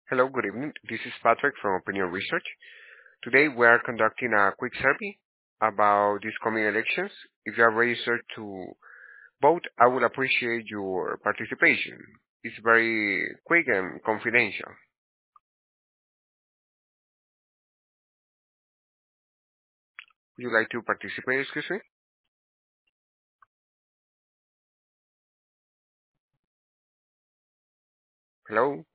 Hello, good evening. This is Patrick from Opinion Research. Today we are conducting a quick survey about these coming elections. If you are registered to vote, I would appreciate your participation. It's very quick and confidential. Would you like to participate, excuse me? Hello?